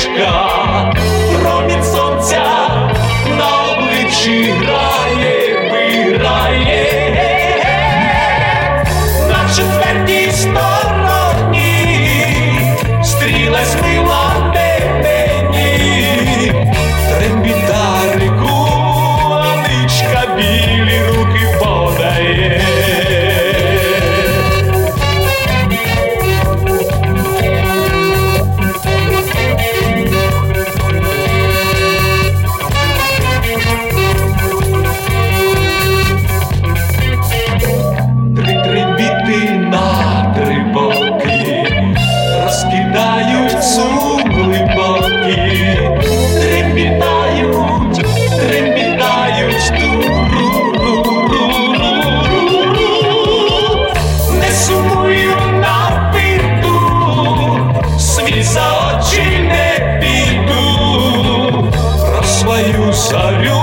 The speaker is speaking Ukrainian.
пташка, промінь сонця на обличчі грає, виграє. На четвертій стороні стріла смила мені, трембіта реку, а ничка білі руки подає. На три боки розкидають сум глибокий, трембітають, трембітають туру-ру-ру-ру-ру-ру. Не сумую на биту, світ за очі не піду, про свою зарю